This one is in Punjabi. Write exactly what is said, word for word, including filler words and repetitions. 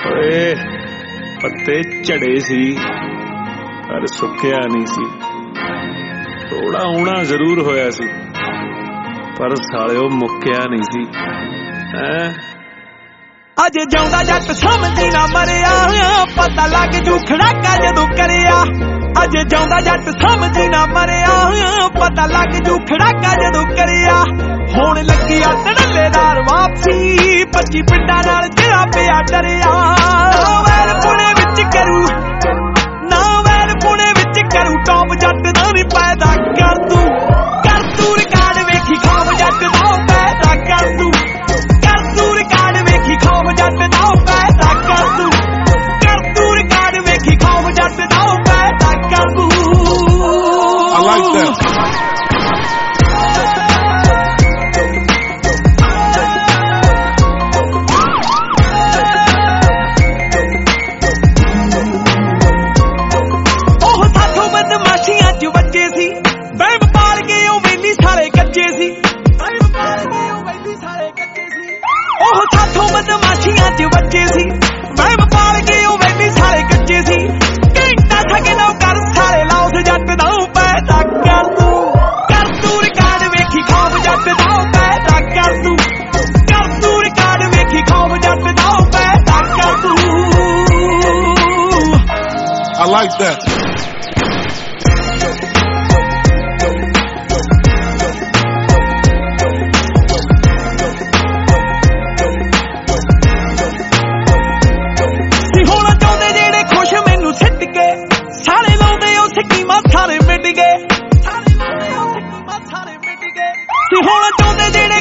ਓਏ ਪੱਤੇ ਝੜੇ ਸੀ ਪਰ ਸੁੱਕਿਆ ਨਹੀਂ ਸੀ। ਥੋੜਾ ਹੋਣਾ ਜ਼ਰੂਰ ਹੋਇਆ ਸੀ ਪਰ ਸਾਲਿਓ ਮੁੱਕਿਆ ਨਹੀਂ ਸੀ। ਹੈਂ ਅਜੇ ਜਿਉਂਦਾ ਜੱਟ ਸਮਝੀ ਨਾ ਮਰਿਆ, ਪਤਾ ਲੱਗ ਜੂ ਖੜਾਕਾ ਜਦੋਂ ਕਰਿਆ। ਅਜੇ ਜਿਉਂਦਾ ਜੱਟ ਸਮਝੀ ਨਾ ਮਰਿਆ, ਪਤਾ ਲੱਗ ਜੂ ਖੜਾਕਾ ਜਦੋਂ ਕਰਿਆ। ਹੁਣ ਲੱਗੀ ਆ ਧੜੱਲੇਦਾਰ ਵਾਪਸੀ, ਪੱਚੀ ਪਿੰਡਾਂ ਨਾਲ ਜਿਹੜਾ ਪਿਆ ਡਰਿਆ। ਨਾ ਵੈਰ ਪੁਣੇ ਵਿੱਚ ਕਰੂ, ਨਾ ਵੈਰ ਪੁਣੇ ਵਿੱਚ ਕਰੂ, ਟੌਪ ਜੱਟ ਦਾ ਨੀ ਪੈਦਾ ਕਰ ਤੂੰ। ਕਰ ਤੂੰ ਰਿਕਾਰਡ ਵੇਖੀ ਖੌਫ ਜੱਟ ਦਾ ਪੈਦਾ ਕਰ ਤੂੰ। ਕਰ ਤੂੰ ਰਿਕਾਰਡ ਵੇਖੀ ਖੌਫ ਜੱਟ ਦਾ ਪੈਦਾ ਕਰ ਤੂੰ। ਕਰ ਤੂੰ ਰਿਕਾਰਡ ਵੇਖੀ ਖੌਫ ਜੱਟ ਦਾ ਪੈਦਾ ਕਰ ਤੂੰ। I like that. ਉਹ ਸਾਥੋਂ ਬਦਮਾਸ਼ੀਆਂ ਚ ਬੱਚੇ ਸੀ, ਵਹਿਮ ਪਾਲ ਕੇ ਉਹ ਵੈਲੀ ਸਾਰੇ ਕੱਚੇ ਸੀ। ਘੰਟਾ ਠਗੇ ਨਾ ਕਰ ਸਾਰੇ ਲਾਉਸ ਜੱਟ ਦਾ ਪੈਦਾ ਕਰ ਤੂੰ। ਕਰ ਤੂੰ ਰਿਕਾਰਡ ਵੇਖੀ ਖੌਫ ਜੱਟ ਦਾ ਪੈਦਾ ਕਰ ਤੂੰ। ਕਰ ਤੂੰ ਰਿਕਾਰਡ ਵੇਖੀ ਖੌਫ ਜੱਟ ਦਾ ਪੈਦਾ ਕਰ ਤੂੰ। I like that. ਸਾਰੇ ਲਾਉਂਦੇ ਉਹ ਸਕੀਮਾਂ ਸਾਰੇ ਮਿਟ ਗਏ, ਸਾਰੇ ਲਾਉਂਦੇ ਉਹ ਸਕੀਮਾਂ ਸਾਰੇ ਮਿਟ ਗਏ। ਤੇ ਹੁਣ ਚਾਹੁੰਦੇ ਜਿਹੜੇ